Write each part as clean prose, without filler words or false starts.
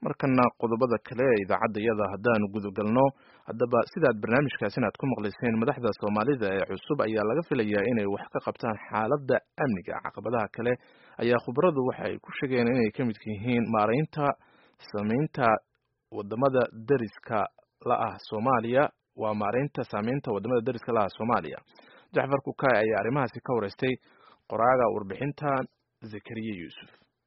markana qodobada kale ee idaacadayada haddaanu gudagalno haddaba sidaad barnaamijkaasina aad ku maqlayseen madaxda Soomaalida ee cusub ayaa laga filayaa inay wax ka qabtaan xaaladda amniga. Caqabadaha kale ayaa khubaradu waxay ku sheegeen inay ka mid yihiin maareynta saameynta wadamada dariska la ah Soomaaliya waa maareynta saameynta wadamada dariska la ah Soomaaliya. Jacfar Kukay ayaa arrimahaasi ka wareystay qoraaga warbixinta Zakariya Yusuf.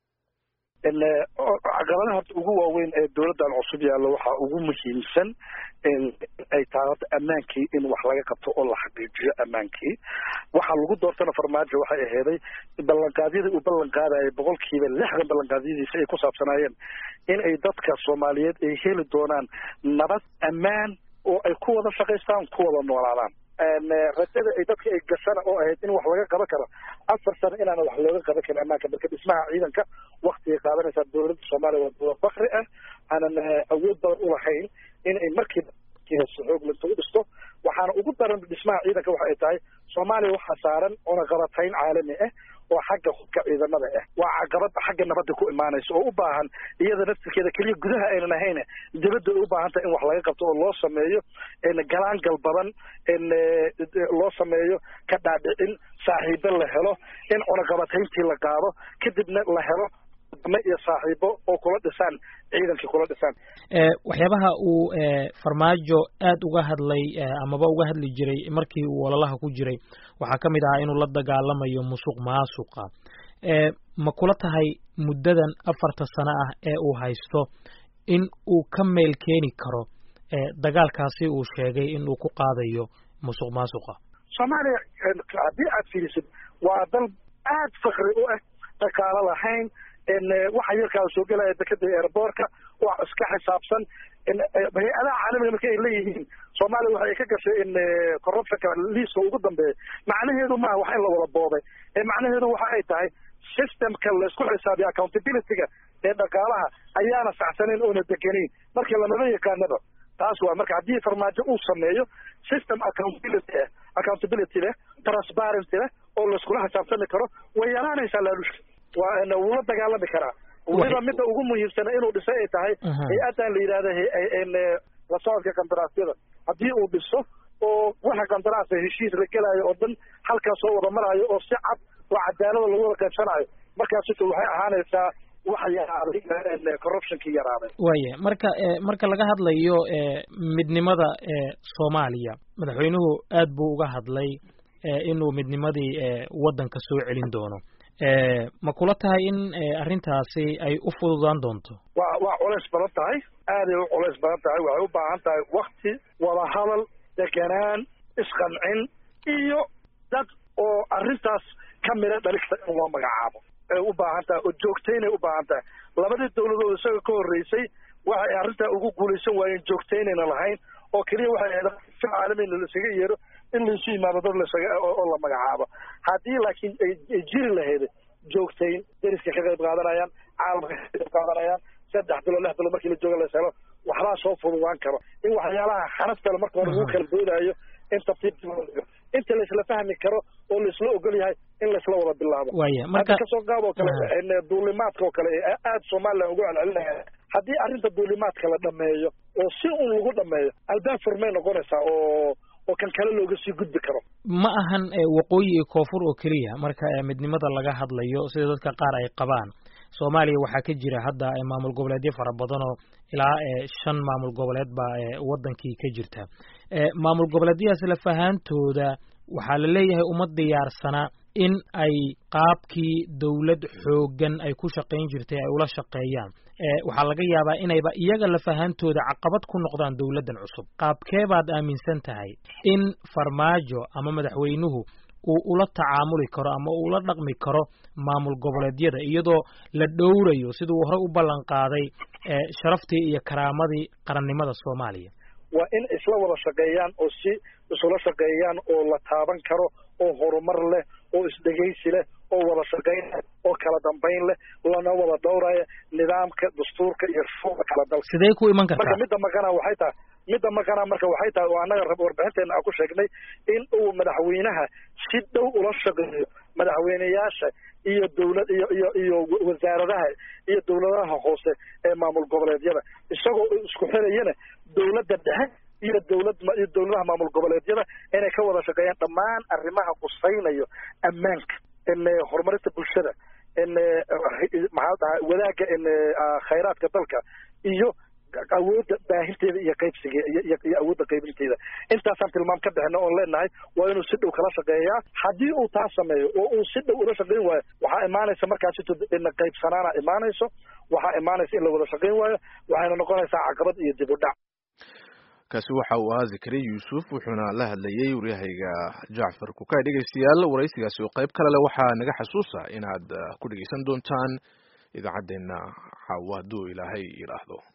caqabadaha horta ugu waaweyn ee dowladdan cusub yaalla waxaa ugu muhiimsan ay tahay horta ammaankii in wax laga qabto oo la xaqiijiyo ammaankii. waxaa lagu doortana farmaajo waxay aheeday ballanqaadyadii uu ballan qaadayay 60% ballanqaadyadiisa ay ku saabsanaayeen in ay dadka Soomaaliyeed ay heli doonaan nabad ammaan oo ay ku wada shaqaystaan ku wada noolaadaan. rajada ay dadka ay gasana oo ahayd in wax laga qaban karo 4 sano inaan wax looga qaban karin ammaanka marka dhismaha ciidanka waqtiga qaadanaysa dowladda Soomaaliya waa bakri ah aanan awood badan u lahayn in ay markiiba xoog la soo dhisto. waxaana ugu daran dhismaha ciidanka waxa ay tahay Soomaaliya waxa saaran cunaqabatayn caalami ah oo xagga hubka ciidamada ah waa caqabad xagga nabadda ku imaanaysa oo u baahan iyada naftirkeeda kaliya gudaha aynan ahayn dibadda u baahan tahay in wax laga qabto oo loo sameeyo galaan galbadan loo sameeyo ka dhaadhicin saaxiibo la helo in cunaqabatayntii la qaado kadibna la helo iyo saaxiibo oo kula dhisaan ciidankii kula dhisaan. waxyaabaha uu farmaajo aad uga hadlay amaba uga hadli jiray markii uu ololaha ku jiray waxaa ka mid ahaa inuu la dagaalamayo musuqmaasuqa. ma kula tahay muddadan 4 sano ah ee uu haysto in uu ka meel keeni karo dagaalkaasi uu sheegay in uu ku qaadayo musuqmaasuqa? Soomaaliya haddii aad fiirisid waa dal aad fakri u ah dhaqaale lahayn waxa yarkaa soo galaya dekada airportka wax iska xisaabsan hay'adaha caalamiga markay ay leeyihiin Soomaaliya waxa ay ka gashay in corruption-ka liiska ugu dambeeya macnaheedu ma wax in la wada boobay macnaheedu waxa ay tahay system-ka la isku xisaabiyo accountability-ga ee dhaqaalaha ayaana saxsaneyn oo deganeyn markii la naba yaqaanaba. taas waa marka haddii farmaajo uu sameeyo system accountability leh transparency leh oo la isku xisaabtami karo way yaraanaysaa laalushka waa wuu la dagaalami karaa. waliba midda ugu muhiimsan inuu dhisay ay tahay hay'adan la yiraahdo la socodka qandaraasyada haddii uu dhiso oo waxa qandaraas heshiis la gelayo oo dhan halkaas soo wada marayo oo si cad oo cadaalad lagu wada qaybsanayo markaas waxay ahaanaysaa waxa yaraaday corruption-ki yaraaday. waaye marka laga hadlayo midnimada Soomaaliya madaxweynuhu aad buu uga hadlay inuu midnimadii waddanka soo celin doono. ma kula tahay in arrintaasi ay u fududaan doonto? waa culays badan tahay aad ay u culays badan tahay waxay u baahan tahay waqti wada hadal deganaan isqancin iyo dad oo arrintaas ka mira dhaligta in loo magacaabo ay u baahan tahay oo joogtaynay u baahan tahay. labadii dowladood isaga ka horreysay waxay arrintaa ugu guulaysan waayeen joogtaynayna lahayn oo kaliya waxay ahayd si caalamiina la isaga yeero in la isu yimaado dad oo la magacaabo. haddii laakiin ay jiri lahayd joogtayn dariska ka qayb qaadanayaan caalamka ka qayb qaadanayaan 3 bilood 6 bilood markii la joogo la helo waxbaa soo fududaan karo in waxyaalaha xanafta marka hore lagu kala boodaayo in tartiib inta la isla fahmi karo oo la isla ogol yahay in la isla wada bilaabo. marka ka soo qaado kale duulimaadka oo kale aad Soomaaliya ugu celcelinaya haddii arrinta duulimaadka la dhameeyo oo si uu lagu dhameeyo albaab furmay noqonaysaa oo kan kale looga sii gudbi karo. ma ahan waqooyi iyo koonfur oo kaliya marka midnimada laga hadlayo sida dadka qaar ay qabaan. Soomaaliya waxaa ka jira hadda maamul goboleedyo fara badan oo ilaa 5 maamul goboleed baa wadankii ka jirta. maamul goboleedyadaas la fahaantooda waxaa la leeyahay uma diyaarsana in ay qaabkii dawlad xoogan ay ku shaqayn jirtay ay ula shaqeeyaan. waxaa laga yaabaa inayba iyaga la fahaantooda caqabad ku noqdaan dawladdan cusub. qaabkee baad aaminsan tahay in farmaajo ama madaxweynuhu uu ula tacaamuli karo ama uu la dhaqmi karo maamul goboleedyada iyadoo la dhowrayo siduu hore u ballan qaaday sharaftii iyo karaamadii qarannimada Soomaaliya? waa in isla wada shaqeeyaan oo si isula shaqeeyaan oo la taaban karo oo horumar leh oo isdhegaysi leh oo wada shaqeyn oo kala dambeyn leh lana wada dhowraya nidaamka dastuurka iyo shuruucda kala dalka. sidee ku iman kartaa? marka midda maqana waxay tahay oo annaga warbixinteena aan ku sheegnay in uu madaxweynaha si dhow ula shaqeeyo madaxweyneyaasha iyo dawlad iyo wasaaradaha iyo dawladaha hoose ee maamul goboleedyada isagoo isku xirayana dawladda dhexe iyo dawladaha maamul goboleedyada inay ka wada shaqeeyaan dhammaan arrimaha qusaynayo ammaanka horumarinta bulshada maxaa dhahay wadaagga khayraadka dalka iyo awoodda baahinteeda iyo qaybsiga iyo awoodda qaybinteeda intaasaan tilmaam ka bixina oon leenahay waa inuu si dhow kala shaqeeyaa haddii uu taa sameeyo oo uu si dhow ula shaqeyn waayo waxaa imaanaysa markaasi qaybsanaana imaanayso waxaa imaanaysa in la wada shaqeyn waayo waxayna noqonaysaa caqabad iyo dib u dhac kaasi waxa uu ahaa Zakariya Yuusuf wuxuuna la hadlayay waryahayga Jacfar Kukay dhegeystayaal waraysigaasi oo qayb kale waxaa naga xasuusa inaad ku dhegeysan doontaan idaacadeena Hawaduu Ilaahay yiraahdo